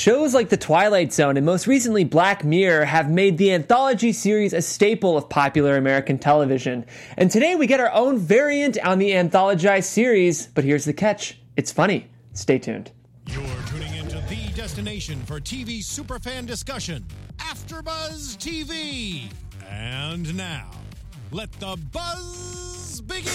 Shows like The Twilight Zone and most recently Black Mirror have made the anthology series a staple of popular American television. And today we get our own variant on the anthologized series, but here's the catch. It's funny. Stay tuned. You're tuning into the destination for TV superfan discussion, AfterBuzz TV. And now, let the buzz begin.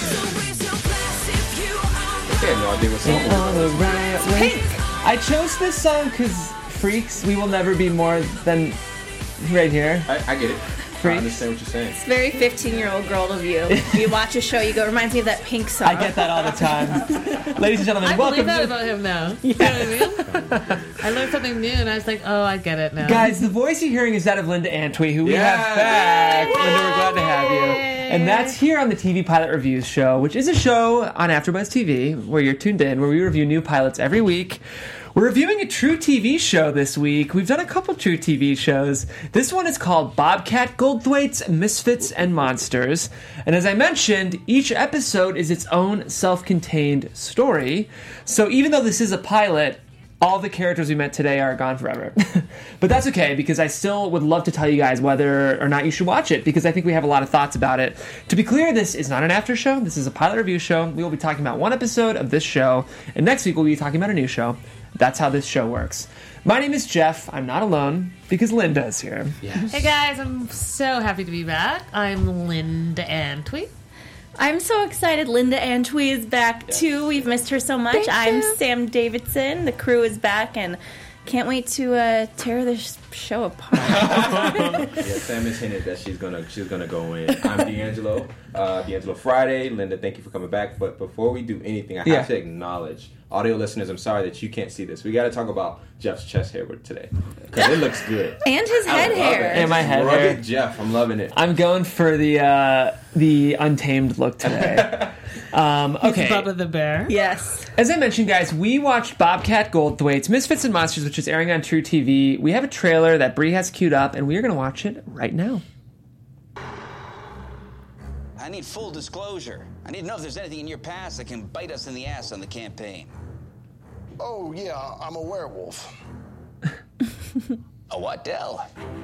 Yeah, no idea what song. Pink. I chose this song because freaks, we will never be more than right here. I get it. Freaks. I understand what you're saying. It's very 15-year-old girl of you. You watch a show, you go, reminds me of that Pink song. I get that all the time. Ladies and gentlemen, I welcome believe that to... about him now. You know what I mean? I learned something new, and I was like, oh, I get it now. Guys, the voice you're hearing is that of Linda Antwi, who we have back. Linda, we're glad to have you. And that's here on the TV Pilot Reviews show, which is a show on AfterBuzz TV, where you're tuned in, where we review new pilots every week. We're reviewing a true TV show this week. We've done a couple true TV shows. This one is called Bobcat Goldthwait's Misfits and Monsters. And as I mentioned, each episode is its own self-contained story. So even though this is a pilot, all the characters we met today are gone forever. But that's okay, because I still would love to tell you guys whether or not you should watch it, because I think we have a lot of thoughts about it. To be clear, this is not an after show. This is a pilot review show. We will be talking about one episode of this show, and next week we'll be talking about a new show. That's how this show works. My name is Jeff. I'm not alone, because Linda is here. Yes. Hey guys, I'm so happy to be back. I'm Linda Antwi. I'm so excited Linda Antwi is back, too. We've missed her so much. I'm Sam Davidson. The crew is back, and can't wait to tear this show apart. Yeah, Sam has hinted that she's gonna go in. I'm D'Angelo Friday. Linda, thank you for coming back. But before we do anything, I have to acknowledge, audio listeners, I'm sorry that you can't see this. We got to talk about Jeff's chest hair today, because it looks good. And his head hair. And my head Rugged hair. Jeff, I'm loving it. I'm going for the untamed look today. Okay. Bubba the Bear. Yes. As I mentioned, guys, we watched Bobcat Goldthwait's Misfits and Monsters, which is airing on True TV. We have a trailer that Bree has queued up, and we are going to watch it right now. I need full disclosure. I need to know if there's anything in your past that can bite us in the ass on the campaign. Oh, yeah, I'm a werewolf. A what, Del?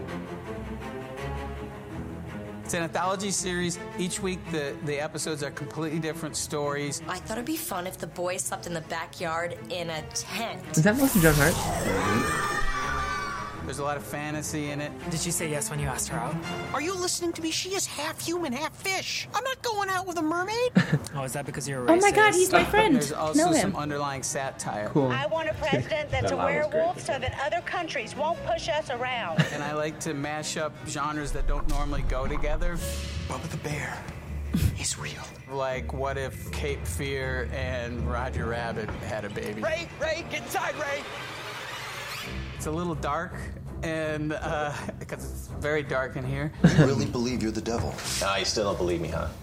It's an anthology series. Each week, the episodes are completely different stories. I thought it'd be fun if the boys slept in the backyard in a tent. Is that Melissa Joan Hart? There's a lot of fantasy in it. Did she say yes when you asked her out? Are you listening to me? She is half human, half fish. I'm not going out with a mermaid. Oh, is that because you're a racist? Oh my God, he's my friend. There's also some underlying satire. Cool. I want a president that's a werewolf so that other countries won't push us around. And I like to mash up genres that don't normally go together. Bubba the Bear is real. Like, what if Cape Fear and Roger Rabbit had a baby? Ray, get inside, Ray. It's a little dark, and because it's very dark in here. You really believe you're the devil? Nah, you still don't believe me, huh?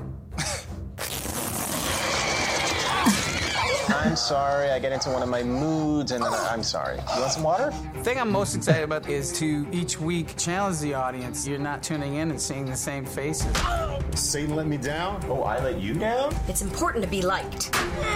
I'm sorry, I get into one of my moods, and then I'm sorry. You want some water? The thing I'm most excited about is to each week challenge the audience. You're not tuning in and seeing the same faces. Satan let me down? Oh, I let you down? It's important to be liked.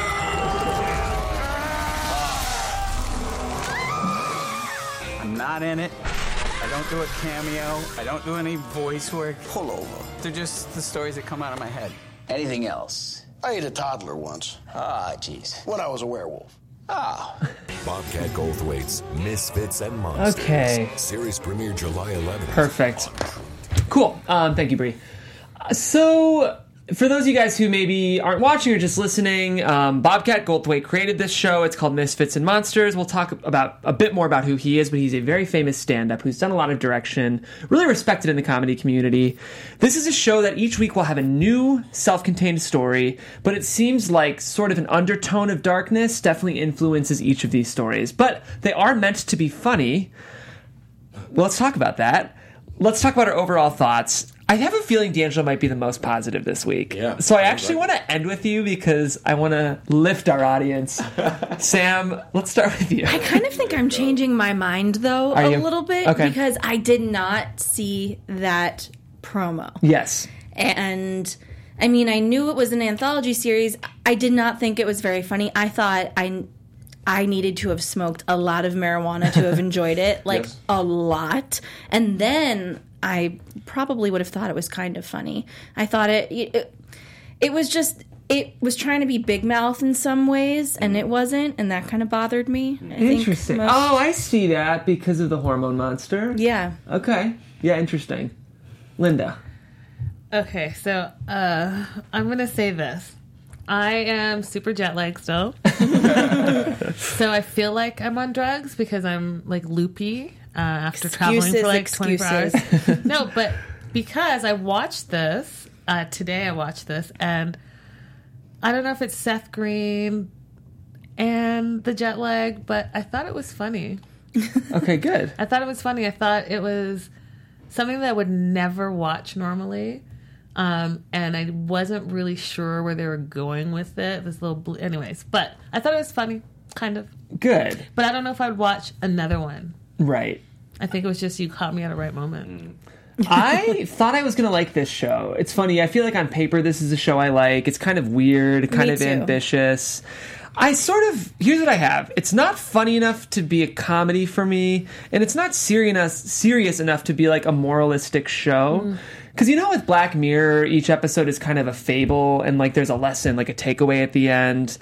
I'm not in it. I don't do a cameo. I don't do any voice work. Pull over. They're just the stories that come out of my head. Anything else? I ate a toddler once. Ah, jeez. When I was a werewolf. Ah. Bobcat Goldthwait's Misfits and Monsters. Okay. Series premiere July 11th. Perfect. Cool. Thank you, Bree. So, for those of you guys who maybe aren't watching or just listening, Bobcat Goldthwait created this show. It's called Misfits and Monsters. We'll talk about a bit more about who he is, but he's a very famous stand-up who's done a lot of direction, really respected in the comedy community. This is a show that each week will have a new self-contained story, but it seems like sort of an undertone of darkness definitely influences each of these stories. But they are meant to be funny. Well, let's talk about that. Let's talk about our overall thoughts. I have a feeling D'Angelo might be the most positive this week. Yeah. So I actually want to end with you because I want to lift our audience. Sam, let's start with you. I kind of think I'm changing my mind, though, Are a you? little bit. Okay. Because I did not see that promo. Yes. And, I mean, I knew it was an anthology series. I did not think it was very funny. I thought I needed to have smoked a lot of marijuana to have enjoyed it, like a lot. And then I probably would have thought it was kind of funny. I thought it was just, it was trying to be Big Mouth in some ways, and it wasn't, and that kind of bothered me. Interesting. I see that because of the hormone monster. Yeah. Okay. Yeah, interesting. Linda. Okay, so I'm going to say this. I am super jet lagged still. So I feel like I'm on drugs because I'm like loopy after traveling for like 24 hours. No, but because I watched this, today I watched this, and I don't know if it's Seth Green and the jet lag, but I thought it was funny. Okay, good. I thought it was funny. I thought it was something that I would never watch normally. And I wasn't really sure where they were going with it. This little anyways, but I thought it was funny, kind of. Good. But I don't know if I would watch another one. Right. I think it was just you caught me at a right moment. I thought I was going to like this show. It's funny. I feel like on paper this is a show I like. It's kind of weird, kind of ambitious. Here's what I have. It's not funny enough to be a comedy for me, and it's not serious enough to be like a moralistic show. Because with Black Mirror, each episode is kind of a fable, and like there's a lesson, like a takeaway at the end.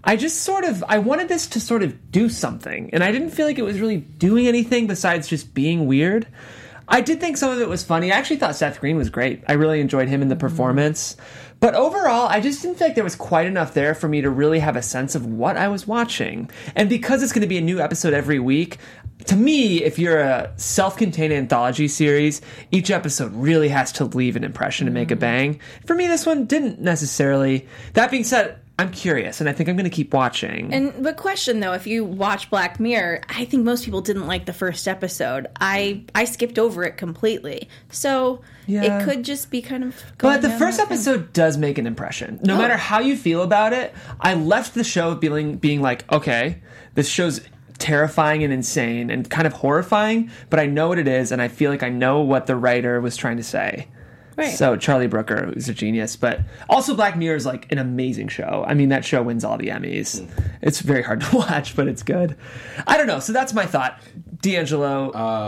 I wanted this to sort of do something, and I didn't feel like it was really doing anything besides just being weird. I did think some of it was funny. I actually thought Seth Green was great. I really enjoyed him in the performance. But overall, I just didn't feel like there was quite enough there for me to really have a sense of what I was watching. And because it's going to be a new episode every week, to me, if you're a self-contained anthology series, each episode really has to leave an impression and make a bang. For me, this one didn't necessarily. That being said, I'm curious, and I think I'm going to keep watching. But question, though, if you watch Black Mirror, I think most people didn't like the first episode. I skipped over it completely. So it could just be kind of going But the down first that episode does make an impression. No matter how you feel about it, I left the show being like, okay, this show's terrifying and insane and kind of horrifying, but I know what it is, and I feel like I know what the writer was trying to say. Right. So Charlie Brooker is a genius, but also Black Mirror is like an amazing show. I mean, that show wins all the Emmys. It's very hard to watch, but it's good. I don't know. So that's my thought. D'Angelo.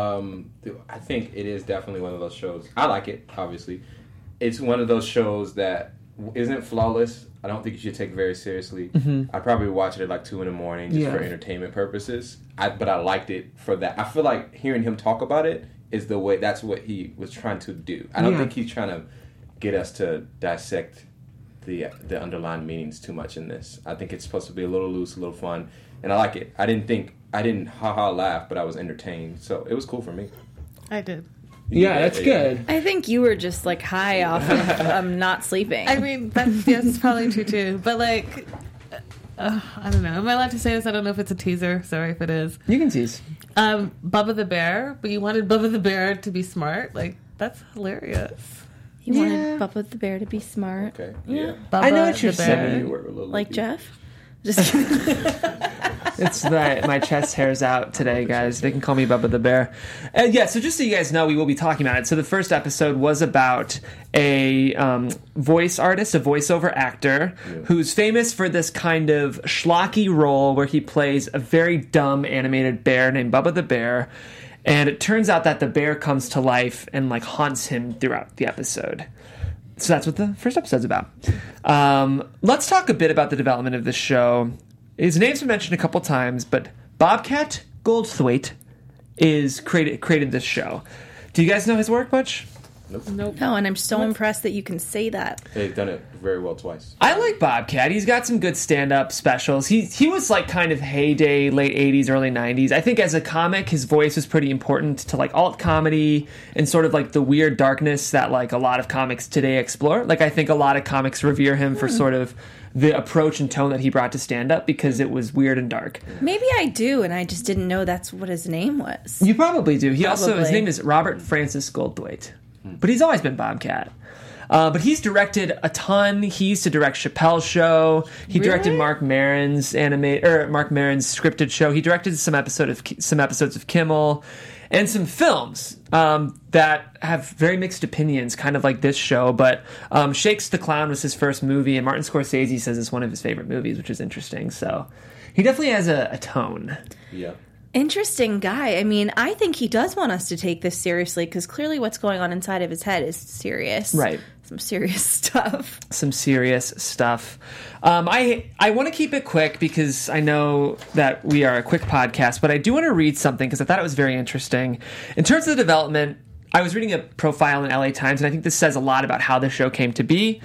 I think it is definitely one of those shows. I like it, obviously. It's one of those shows that isn't flawless. I don't think you should take it very seriously. I'd probably watch it at like 2 a.m. just for entertainment purposes. But I liked it for that. I feel like hearing him talk about it is the way, that's what he was trying to do. I don't think he's trying to get us to dissect the underlying meanings too much in this. I think it's supposed to be a little loose, a little fun, and I like it. I didn't ha-ha laugh, but I was entertained, so it was cool for me. I did. That's good. I think you were just like high off of not sleeping. I mean, that's probably true too. But like, I don't know. Am I allowed to say this? I don't know if it's a teaser. Sorry if it is. You can tease. Bubba the Bear, but you wanted Bubba the Bear to be smart. Like, that's hilarious. You wanted Bubba the Bear to be smart. Okay. Yeah. Bubba I know what you're the Bear. saying. Like Jeff? Just kidding. It's that my chest hair's out today, guys. They can call me Bubba the Bear. So just so you guys know, we will be talking about it. So the first episode was about a voice artist, a voiceover actor, who's famous for this kind of schlocky role where he plays a very dumb animated bear named Bubba the Bear. And it turns out that the bear comes to life and like haunts him throughout the episode. So that's what the first episode's about. Let's talk a bit about the development of this show. His name's been mentioned a couple times, but Bobcat Goldthwait created this show. Do you guys know his work much? Nope. No, and I'm so impressed that you can say that. They've done it very well twice. I like Bobcat. He's got some good stand-up specials. He was like kind of heyday, late 80s, early 90s. I think as a comic, his voice was pretty important to like alt comedy and sort of like the weird darkness that like a lot of comics today explore. Like I think a lot of comics revere him for sort of the approach and tone that he brought to stand-up because it was weird and dark. Maybe I do, and I just didn't know that's what his name was. You probably do. His name is Robert Francis Goldthwait. But he's always been Bobcat. But he's directed a ton. He used to direct Chappelle's Show. He directed Mark Maron's scripted show. He directed some episodes of Kimmel and some films that have very mixed opinions, kind of like this show. But Shakes the Clown was his first movie, and Martin Scorsese says it's one of his favorite movies, which is interesting. So He definitely has a tone. Yeah. Interesting guy. I mean, I think he does want us to take this seriously because clearly what's going on inside of his head is serious. Right. Some serious stuff. Some serious stuff. I want to keep it quick because I know that we are a quick podcast, but I do want to read something because I thought it was very interesting. In terms of the development, I was reading a profile in LA Times, and I think this says a lot about how the show came to be.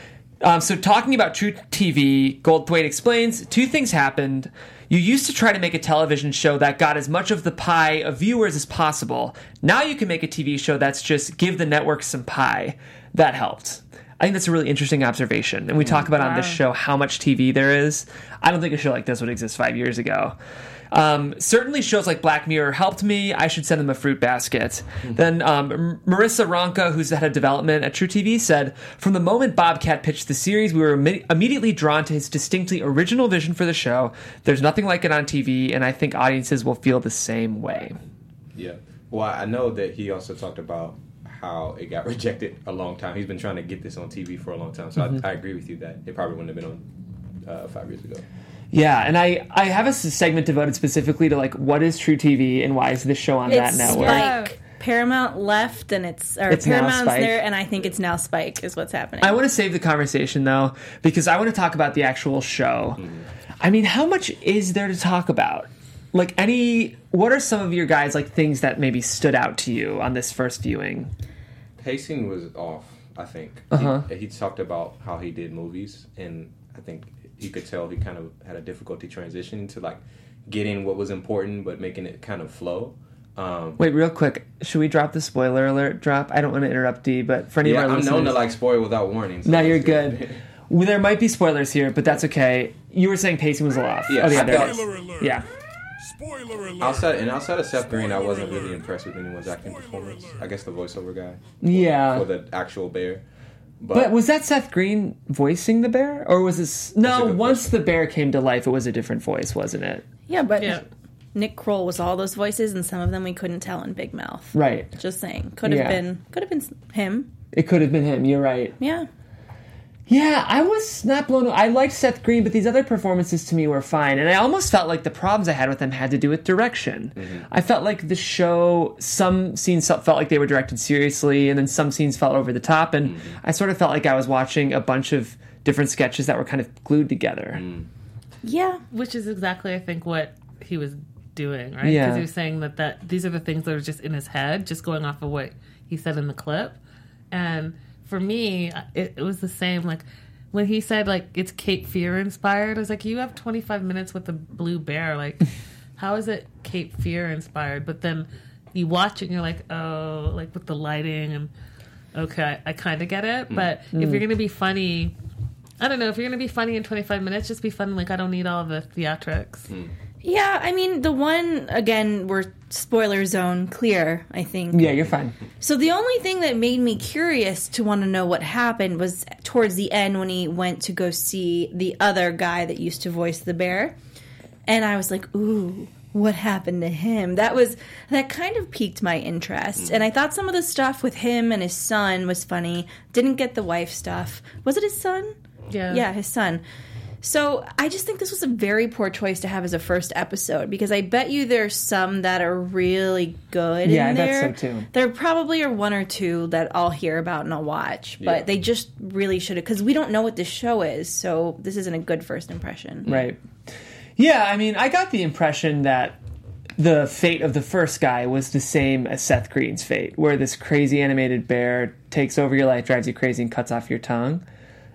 So talking about True TV, Goldthwait explains, 2 things happened. You used to try to make a television show that got as much of the pie of viewers as possible. Now you can make a TV show that's just give the network some pie. That helped. I think that's a really interesting observation. And we talk about on this show how much TV there is. I don't think a show like this would exist 5 years ago. Certainly shows like Black Mirror helped me. I should send them a fruit basket. Then Marissa Ronca, who's the head of development at True TV, said, from the moment Bobcat pitched the series, we were immediately drawn to his distinctly original vision for the show. There's nothing like it on TV, and I think audiences will feel the same way. Yeah. Well, I know that he also talked about how it got rejected a long time. He's been trying to get this on TV for a long time. So I agree with you that it probably wouldn't have been on 5 years ago. Yeah, and I have a segment devoted specifically to, like, what is True TV and why is this show on that network? Spike. Paramount left, and it's Paramount's there, and I think it's now Spike is what's happening. I want to save the conversation, though, because I want to talk about the actual show. I mean, how much is there to talk about? Like, what are some of your guys, like, things that maybe stood out to you on this first viewing? Pacing was off, I think. He talked about how he did movies, and I think you could tell he kind of had a difficulty transitioning to, like, getting what was important but making it kind of flow. Wait, real quick, should we drop the spoiler alert drop? I don't want to interrupt Dee, but for any of our listeners... I'm known to, like, spoil without warning. So no, you're good. Well, there might be spoilers here, but that's okay. You were saying pacing was a lot off. Yeah, spoiler alert. Yeah. Spoiler alert. Outside of Seth Green, I wasn't really impressed with anyone's acting performance. I guess the voiceover guy. For the actual bear. But was that Seth Green voicing the bear? Or was this... No, once the bear came to life, it was a different voice, wasn't it? Yeah, but Nick Kroll was all those voices, and some of them we couldn't tell in Big Mouth. Right. Just saying. Could have been him. It could have been him, you're right. Yeah. Yeah, I was not blown away. I liked Seth Green, but these other performances to me were fine. And I almost felt like the problems I had with them had to do with direction. I felt like the show, some scenes felt like they were directed seriously, and then some scenes felt over the top. And I sort of felt like I was watching a bunch of different sketches that were kind of glued together. Yeah. Which is exactly, I think, what he was doing, right? Yeah. Because he was saying that these are the things that are just in his head, just going off of what he said in the clip. And... for me, it was the same. Like, when he said, like, it's Cape Fear inspired, I was like, you have 25 minutes with a blue bear. Like, how is it Cape Fear inspired? But then you watch it and you're like, oh, like, with the lighting and, okay, I kind of get it. But if you're going to be funny, I don't know, if you're going to be funny in 25 minutes, just be funny. Like, I don't need all of the theatrics. Yeah, I mean, the one, again, we're spoiler zone clear, I think. Yeah, you're fine. So the only thing that made me curious to want to know what happened was towards the end when he went to go see the other guy that used to voice the bear. And I was like, ooh, what happened to him? That kind of piqued my interest. And I thought some of the stuff with him and his son was funny. Didn't get the wife stuff. Was it his son? Yeah. Yeah, his son. So I just think this was a very poor choice to have as a first episode because I bet you there's some that are really good in there. Yeah, I bet so too. There probably are one or two that I'll hear about and I'll watch, but they just really should have, because we don't know what this show is, so this isn't a good first impression. Right. Yeah, I mean, I got the impression that the fate of the first guy was the same as Seth Green's fate, where this crazy animated bear takes over your life, drives you crazy, and cuts off your tongue.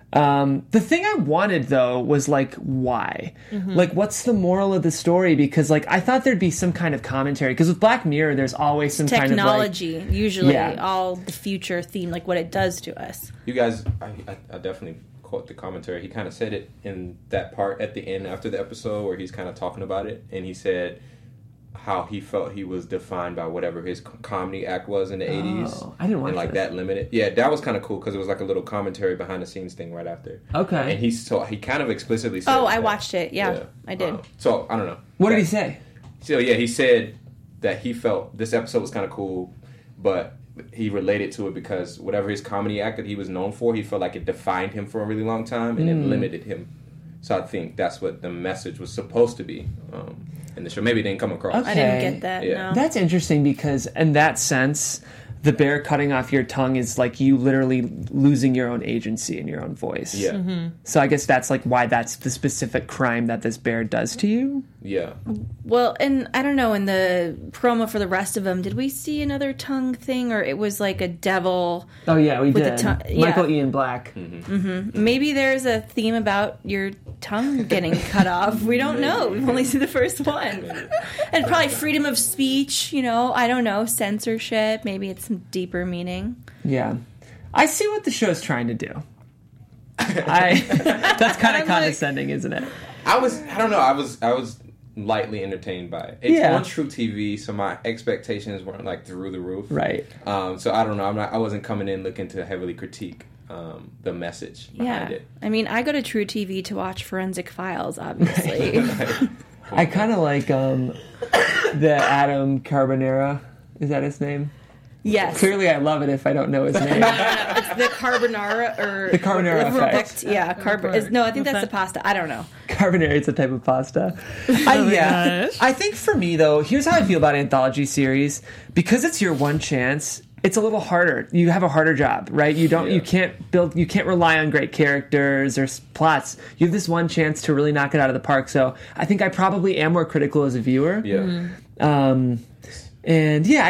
The thing I wanted, though, was, like, why? Like, what's the moral of the story? Because, like, I thought there'd be some kind of commentary. Because with Black Mirror, there's always some technology, kind of, like... usually, all the future theme, like, what it does to us. You guys, I definitely quote the commentary. He kind of said it in that part at the end after the episode where he's kind of talking about it. And he said how he felt he was defined by whatever his comedy act was in the 80s. I didn't watch and like that limited. Yeah, that was kind of cool because it was like a little commentary behind the scenes thing right after. Okay. And he kind of explicitly said I watched it. Yeah. I did. So, I don't know. What did he say? So, yeah, he said that he felt this episode was kind of cool, but he related to it because whatever his comedy act that he was known for, he felt like it defined him for a really long time and it limited him. So I think that's what the message was supposed to be in the show. Maybe it didn't come across. I didn't get that. Yeah. No. That's interesting because in that sense, the bear cutting off your tongue is like you literally losing your own agency and your own voice. Yeah. Mm-hmm. So I guess that's like why that's the specific crime that this bear does to you. Yeah. Well, and I don't know, in the promo for the rest of them, did we see another tongue thing, or it was like a devil? Oh yeah, we with did. The tongue? Michael Ian Black. Maybe there's a theme about your tongue getting cut off. We don't know. We've only seen the first one. And probably freedom of speech, I don't know, censorship. Maybe it's some deeper meaning. Yeah. I see what the show's trying to do. That's kind of condescending, isn't it? I don't know. I was lightly entertained by it. It's on True TV, so my expectations weren't like through the roof. Right. So I don't know. I wasn't coming in looking to heavily critique the message behind it. I mean, I go to True TV to watch Forensic Files, obviously. I kind of like the Adam Carbonara. Is that his name? Yes. Clearly, I love it if I don't know his name. It's the carbonara or the carbonara effect. Yeah, no, I think that's the pasta. I don't know. Carbonara is a type of pasta. I think for me though, here's how I feel about anthology series. Because it's your one chance, it's a little harder. You have a harder job, right? You can't rely on great characters or plots. You have this one chance to really knock it out of the park. So I think I probably am more critical as a viewer. Yeah. And yeah,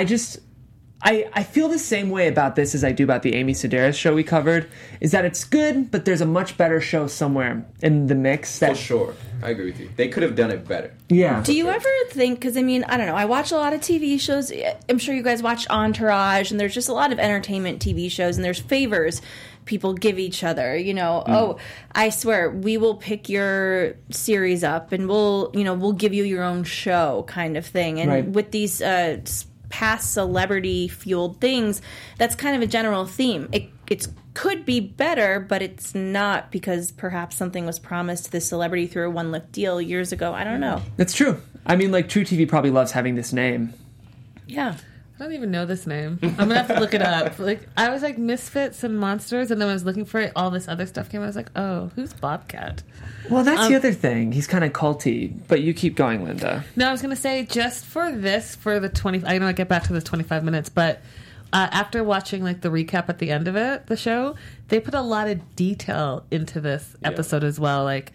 I feel the same way about this as I do about the Amy Sedaris show we covered, is that it's good, but there's a much better show somewhere in the mix. For sure. I agree with you. They could have done it better. Yeah. Do you ever think, because I mean, I don't know, I watch a lot of TV shows. I'm sure you guys watch Entourage, and there's just a lot of entertainment TV shows, and there's favors people give each other, oh, I swear we will pick your series up and we'll give you your own show kind of thing. And with these past celebrity fueled things, that's kind of a general theme. It could be better, but it's not, because perhaps something was promised to the celebrity through a one-lift deal years ago. I don't know. That's true. I mean, like, True TV probably loves having this name. Yeah. I don't even know this name. I'm gonna have to look it up. Like, I was like Misfits and Monsters, and then when I was looking for it, all this other stuff came. I was like, oh, who's Bobcat? Well, that's the other thing. He's kind of culty, but you keep going, Linda. No, I was gonna say just for the 20. I know I get back to the 25 minutes, but after watching like the recap at the end of it, the show, they put a lot of detail into this episode as well. Like,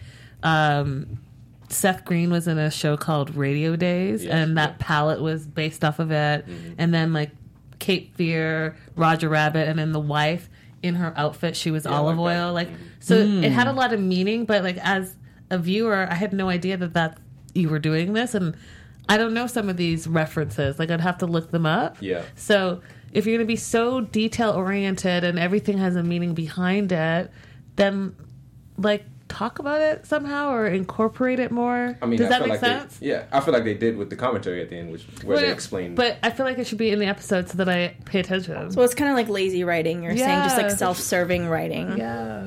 Seth Green was in a show called Radio Days, and that palette was based off of it. And then like Cape Fear, Roger Rabbit, and then the wife in her outfit, she was olive oil. Like, so it had a lot of meaning. But like as a viewer, I had no idea that you were doing this, and I don't know some of these references. Like, I'd have to look them up. Yeah. So if you're going to be so detail oriented and everything has a meaning behind it, then like talk about it somehow or incorporate it more. I mean, does that make sense? I feel like they did with the commentary at the end, where they explained. But I feel like it should be in the episode so that I pay attention. So it's kind of like lazy writing. You're saying just like self-serving writing.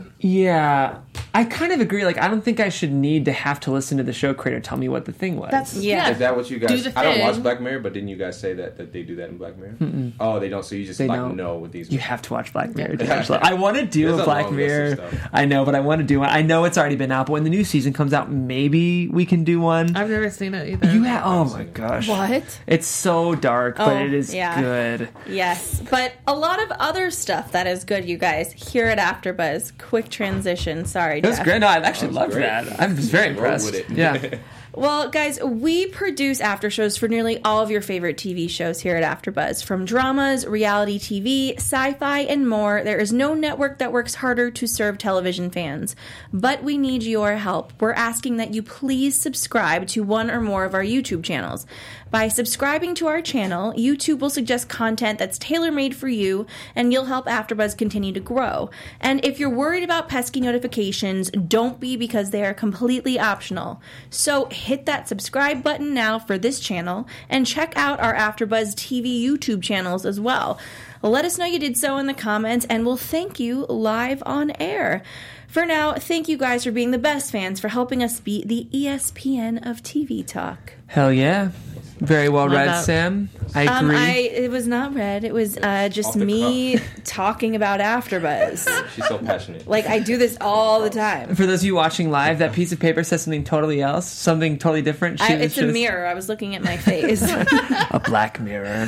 Yeah, I kind of agree. Like, I don't think I should need to have to listen to the show creator tell me what the thing was. Is that what you guys? I don't watch Black Mirror, but didn't you guys say that they do that in Black Mirror? Mm-mm. Oh, they don't. So you just know with these. You have to watch Black Mirror. I want to do a Black Mirror. I know, but I want to do one. I know it's already been out, but when the new season comes out, maybe we can do one. I've never seen it either. You have? Oh my gosh! What? It's so dark, but it is good. Yes, but a lot of other stuff that is good, you guys. Here at AfterBuzz, quick transition. Sorry, it was great. No, I actually loved that. I was very impressed. Yeah. Well, guys, we produce after shows for nearly all of your favorite TV shows here at AfterBuzz. From dramas, reality TV, sci-fi, and more, there is no network that works harder to serve television fans. But we need your help. We're asking that you please subscribe to one or more of our YouTube channels. By subscribing to our channel, YouTube will suggest content that's tailor-made for you, and you'll help AfterBuzz continue to grow. And if you're worried about pesky notifications, don't be, because they are completely optional. So hit that subscribe button now for this channel, and check out our AfterBuzz TV YouTube channels as well. Let us know you did so in the comments, and we'll thank you live on air. For now, thank you guys for being the best fans, for helping us be the ESPN of TV talk. Hell yeah. Very well Love read, that. Sam. I agree. It was not read. It was just Off the me talking about AfterBuzz. She's so passionate. Like, I do this all the time. For those of you watching live, that piece of paper says something totally else, something totally different. It's a mirror. I was looking at my face. A black mirror.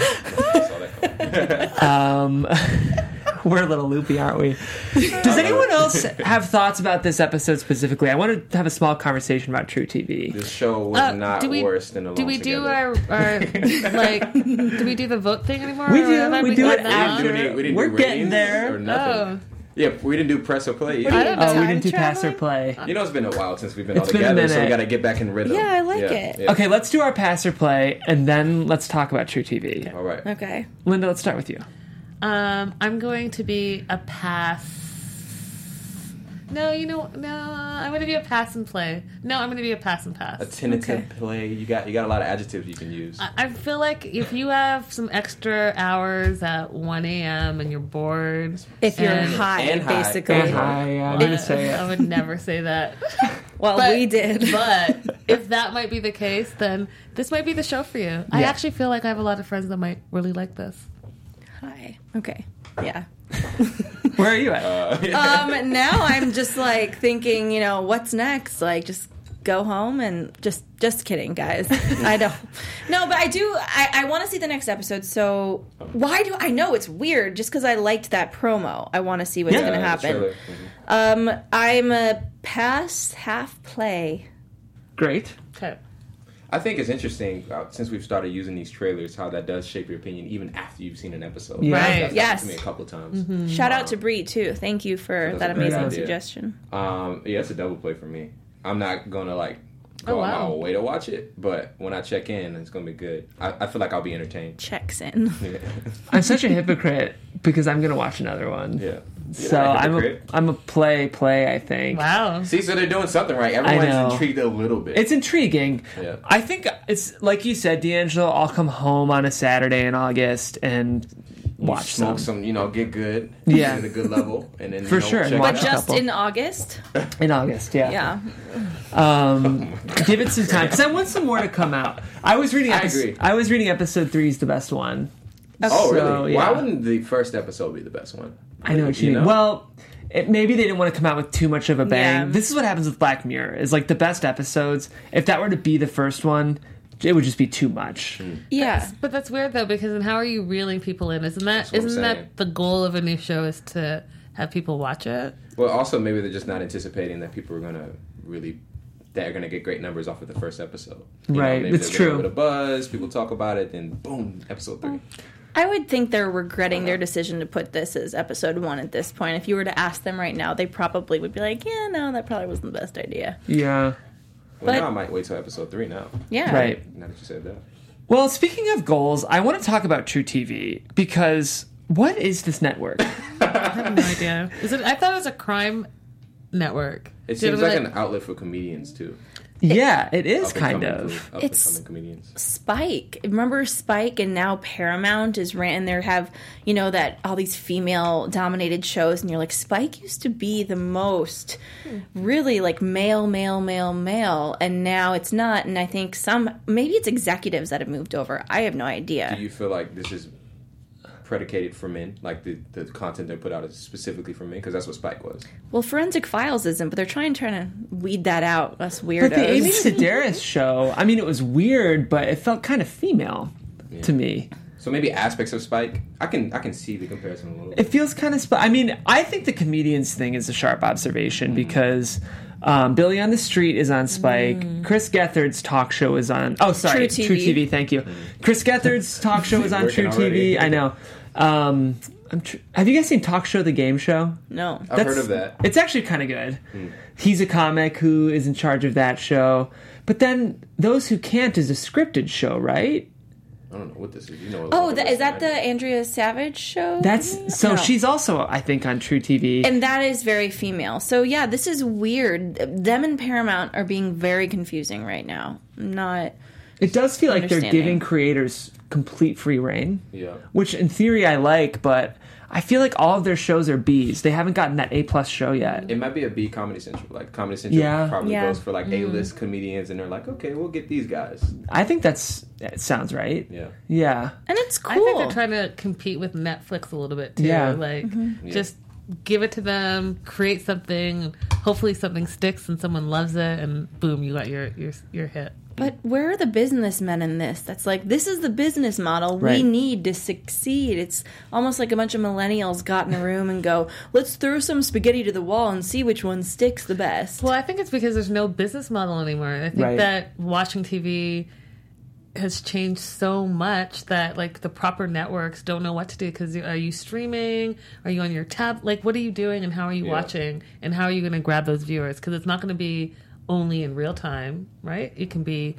We're a little loopy, aren't we? Does anyone else have thoughts about this episode specifically? I want to have a small conversation about True TV. This show was not worse than Alone Do we do Together. our like? Do we do the vote thing anymore? We Or do. have We we do gotten it that after. long? We didn't We're do getting ratings there. or nothing. Yeah, we didn't do press or play. I don't know. Oh, we didn't do Time pass or traveling? play. You know, it's been a while since we've been It's all been a together, so we minute. got to get back in rhythm. Yeah, I like it. Yeah. Okay, let's do our pass or play, and then let's talk about True TV. All right. Okay. Linda, let's start with you. I'm going to be a pass. No, I'm going to be a pass and play. No, I'm going to be a pass and pass. A tentative play. You got a lot of adjectives you can use. I feel like if you have some extra hours at 1 a.m. and you're bored, If you're and- high, basically. And high, yeah, I'm going to say it. I would never say that. Well, we did. But if that might be the case, then this might be the show for you. I actually feel like I have a lot of friends that might really like this. Hi. Okay. Yeah. Where are you at? Now I'm just like thinking, what's next? Like, just go home and just kidding, guys. I don't. No, but I do. I want to see the next episode. So why do I know it's weird? Just because I liked that promo, I want to see what's going to happen. I'm a pass, half play. Great. Okay. I think it's interesting since we've started using these trailers, how that does shape your opinion even after you've seen an episode. Yeah. Right. That's happened to me a couple of times. Shout out to Bree too. Thank you for that that's a great amazing idea. suggestion. Yeah, it's a double play for me. I'm not gonna go out my way to watch it, but when I check in, it's gonna be good. I feel like I'll be entertained. Checks in. Yeah. I'm such a hypocrite because I'm going to watch another one. Yeah. So You're I'm a play, I think. Wow. See, so they're doing something right. know. Everyone's intrigued a little bit. It's intriguing. Yeah. I think it's like you said, D'Angelo. I'll come home on a Saturday in August and watch smoke some, get good. Yeah. At a good level, and then For sure. check And But watch it out. just in August. in August. Yeah. Yeah. Give it some time because I want some more to come out. I was reading. agree. I was reading episode 3 is the best one. Oh, really? So, yeah. Why wouldn't the first episode be the best one? I know what you mean. know? Well, maybe they didn't want to come out with too much of a bang. Yeah. This is what happens with Black Mirror. Is like the best episodes. If that were to be the first one, it would just be too much. Yeah. But that's weird though, because then how are you reeling people in? Isn't what I'm saying. that the goal of a new show is to have people watch it? Well, also maybe they're just not anticipating that people are gonna they're gonna get great numbers off of the first episode. Right, Maybe it's they'll get a true. bit of buzz. People talk about it, then boom, episode 3. I would think they're regretting their decision to put this as episode 1 at this point. If you were to ask them right now, they probably would be like, yeah, no, that probably wasn't the best idea. Yeah. Well, But- now I might wait till episode 3 now. Yeah. Right. Now that you said that. Well, speaking of goals, I want to talk about True TV because what is this network? I have no idea. Is it? I thought it was a crime network. It Did seems it like an outlet for comedians too. Yeah, it is Up-and-coming kind of. It's- comedians. Spike. Remember Spike, and now Paramount is ran. They have, that all these female dominated shows, and you're like, Spike used to be the most really like male, and now it's not. And I think maybe it's executives that have moved over. I have no idea. Do you feel like this is predicated for men? Like the content they put out is specifically for men? Because that's what Spike was. Well, Forensic Files isn't, but they're trying to weed that out. Us weirdos. But the Amy Sedaris show, I mean, it was weird, but it felt kind of female to me. So maybe aspects of Spike. I can see the comparison a little bit. It feels kind of. I mean, I think the comedians thing is a sharp observation because Billy on the Street is on Spike. Chris Gethard's talk show is on. Oh, sorry, True TV. True TV. Thank you. Chris Gethard's talk show is on Working True already. TV. I know. Have you guys seen Talk Show the Game Show? No. I've heard of that. It's actually kind of good. He's a comic who is in charge of that show. But then Those Who Can't is a scripted show, right? I don't know what this is. You know. Oh, is that the Andrea Savage show? That's so. No. She's also, I think, on True TV. And that is very female. So yeah, this is weird. Them and Paramount are being very confusing right now. It does feel like they're understanding. giving creators complete free reign. Yeah. Which in theory I like, but I feel like all of their shows are Bs. They haven't gotten that A+ show yet. It might be a B Comedy Central. Like Comedy Central probably Yeah. goes for like A-list comedians, and they're like, okay, we'll get these guys. I think that sounds right. Yeah. Yeah. And it's cool. I think they're trying to compete with Netflix a little bit too. Yeah. Like, Yeah. just give it to them, create something. Hopefully, something sticks and someone loves it, and boom, you got your hit. But where are the businessmen in this? That's like, this is the business model we Right. need to succeed. It's almost like a bunch of millennials got in a room and go, let's throw some spaghetti to the wall and see which one sticks the best. Well, I think it's because there's no business model anymore. I think Right. that watching TV has changed so much that like the proper networks don't know what to do, because are you streaming? Are you on your tab? Like, what are you doing, and how are you watching, and how are you going to grab those viewers? Because it's not going to be only in real time, right? It can be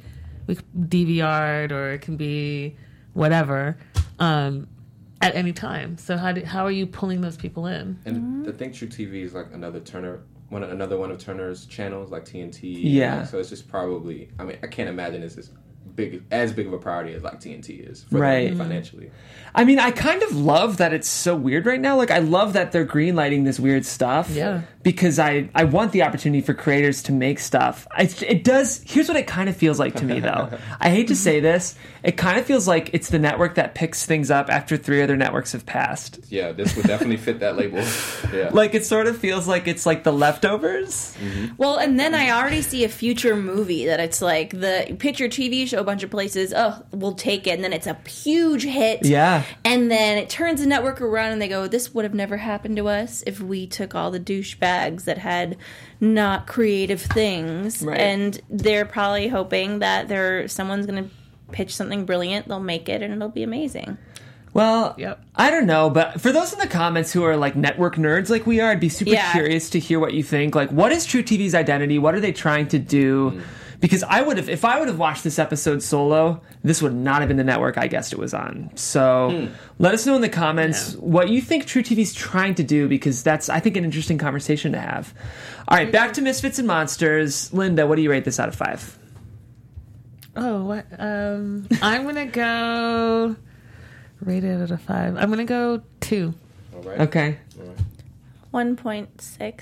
DVR'd, or it can be whatever at any time. So how are you pulling those people in? And I think True TV is like another one of Turner's channels, like TNT. Yeah. So it's just probably. I mean, I can't imagine it's as big of a priority as like TNT is for Right. them financially. I mean, I kind of love that it's so weird right now. Like, I love that they're greenlighting this weird stuff. Yeah. Because I want the opportunity for creators to make stuff. It does. Here's what it kind of feels like to me, though. I hate to say this. It kind of feels like it's the network that picks things up after 3 other networks have passed. Yeah, this would definitely fit that label. Yeah. Like, it sort of feels like it's like the leftovers. Well, and then I already see a future movie that it's like the pitch your TV show a bunch of places, we'll take it, and then it's a huge hit. Yeah. And then it turns the network around and they go, this would have never happened to us if we took all the douchebags that had not creative things. Right. And they're probably hoping that someone's going to pitch something brilliant, they'll make it, and it'll be amazing. Well, Yep. I don't know, but for those in the comments who are like network nerds like we are, I'd be super curious to hear what you think. Like, what is True TV's identity? What are they trying to do? Because if I would have watched this episode solo, this would not have been the network I guessed it was on. So let us know in the comments what you think True TV's trying to do, because that's, I think, an interesting conversation to have. All right, back to Misfits and Monsters. Linda, what do you rate this out of 5? Oh, what? I'm gonna go rated out of 5. I'm gonna go 2. All right. Okay. All right. 1.6. I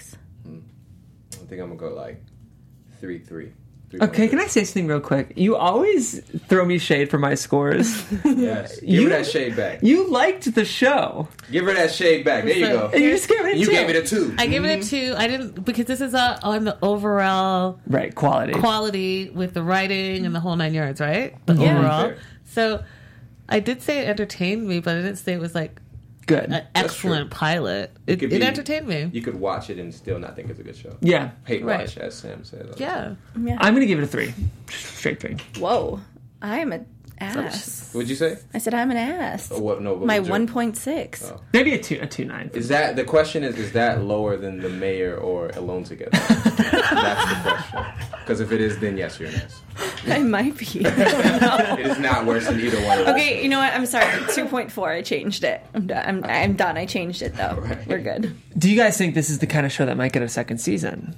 think I'm gonna go like 3.3. Okay, can I say something real quick? You always throw me shade for my scores. Yes. Give her that shade back. You liked the show. Give her that shade back. There you go. And you just gave it a 2. You gave it a 2. I gave it a 2. I didn't, because this is on the overall quality with the writing and the whole 9 yards, right? The overall. Fair. So I did say it entertained me, but I didn't say it was like good, an excellent pilot. It entertained me. You could watch it and still not think it's a good show. Yeah. Hate Right. watch, as Sam said. Yeah. I'm going to give it a 3. Straight 3. Whoa. I'm an ass. What'd you say? I said I'm an ass. Oh, what? No. What My was your- 1.6. Oh. Maybe a 2.9. Is that the question? Is that lower than The Mayor or Alone Together? That's the question. Because if it is, then yes, you're an ass. I might be. It is not worse than either one of those. Okay, you know what? I'm sorry. 2.4. I changed it. I'm done. I'm done. I changed it though. Right. We're good. Do you guys think this is the kind of show that might get a second season?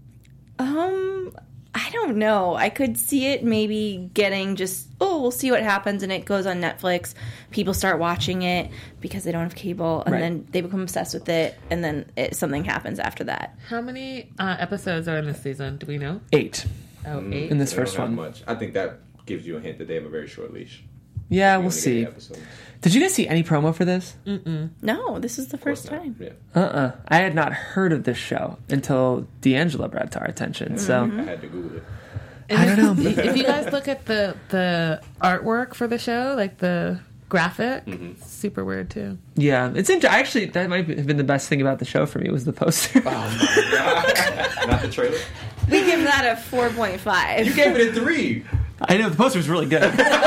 I don't know. I could see it maybe getting just, we'll see what happens, and it goes on Netflix. People start watching it because they don't have cable, and then they become obsessed with it, and then something happens after that. How many episodes are in this season? Do we know? 8. Oh, 8? In this They first don't have one. much. I think that gives you a hint that they have a very short leash. Yeah, You we'll only get see. 8 episodes. Did you guys see any promo for this? No, this is the Of course first not. time. Yeah. I had not heard of this show until D'Angelo brought it to our attention. So I had to Google it. I don't know. If you guys look at the artwork for the show, like the graphic, it's super weird too. Yeah, it's actually, that might have been the best thing about the show for me, was the poster. Oh my god! Not the trailer. We give that a 4.5. You gave it a 3. I know, the poster was really good.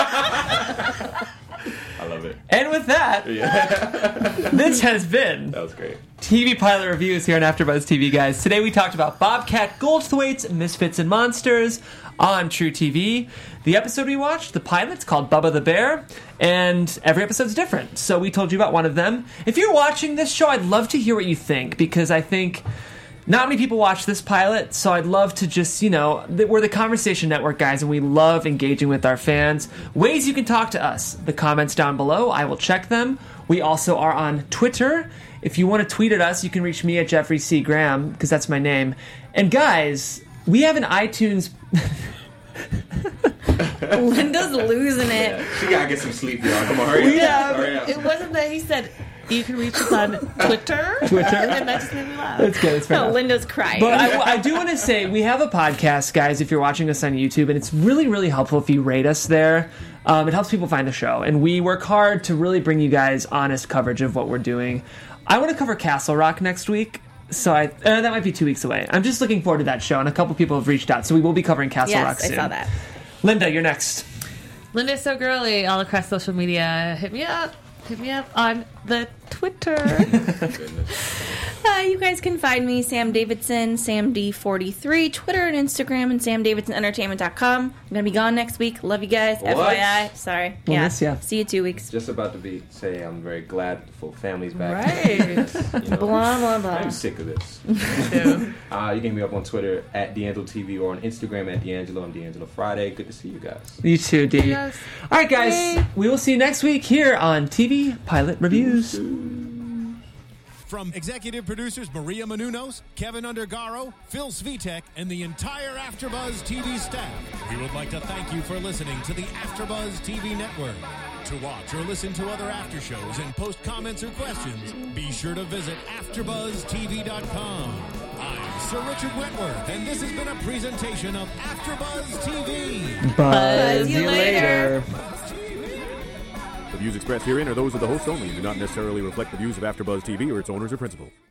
I love it. And with that, this has been That was great. TV Pilot Reviews here on AfterBuzz TV, guys. Today we talked about Bobcat Goldthwait's Misfits and Monsters on True TV. The episode we watched, the pilot's called Bubba the Bear, and every episode's different. So we told you about one of them. If you're watching this show, I'd love to hear what you think, because I think Not many people watch this pilot, so I'd love to just, we're the Conversation Network, guys, and we love engaging with our fans. Ways you can talk to us. The comments down below, I will check them. We also are on Twitter. If you want to tweet at us, you can reach me at Jeffrey C. Graham, because that's my name. And guys, we have an iTunes... Linda's losing it. Yeah, she gotta get some sleep, y'all. Come on, hurry up. It wasn't that he said... You can reach us on Twitter. And that just made me laugh. That's good. That's fair enough. Linda's crying. But I do want to say, we have a podcast, guys, if you're watching us on YouTube, and it's really, really helpful if you rate us there. It helps people find the show. And we work hard to really bring you guys honest coverage of what we're doing. I want to cover Castle Rock next week. So that might be 2 weeks away. I'm just looking forward to that show, and a couple people have reached out. So we will be covering Castle Rock soon. Yes, I saw that. Linda, you're next. Linda's so girly all across social media. Hit me up. Hit me up on the Twitter. You guys can find me, Sam Davidson, SamD43, Twitter and Instagram, and SamDavidsonEntertainment.com. I'm going to be gone next week. Love you guys. What? FYI. Sorry. We'll miss ya. See you 2 weeks. Just about to say I'm very glad for family's back. Right. Blah, blah, blah. I'm sick of this. You can hit me up on Twitter at D'Angelo TV or on Instagram at D'Angelo. I'm D'Angelo Friday. Good to see you guys. You too, D. Yes. All right, guys. We will see you next week here on TV Pilot Reviews. From executive producers Maria Menounos, Kevin Undergaro, Phil Svitek, and the entire AfterBuzz TV staff, we would like to thank you for listening to the AfterBuzz TV network. To watch or listen to other after shows and post comments or questions, be sure to visit AfterBuzzTV.com. I'm Sir Richard Wentworth, and this has been a presentation of AfterBuzz TV. Buzz you later. The views expressed herein are those of the host only and do not necessarily reflect the views of AfterBuzz TV or its owners or principals.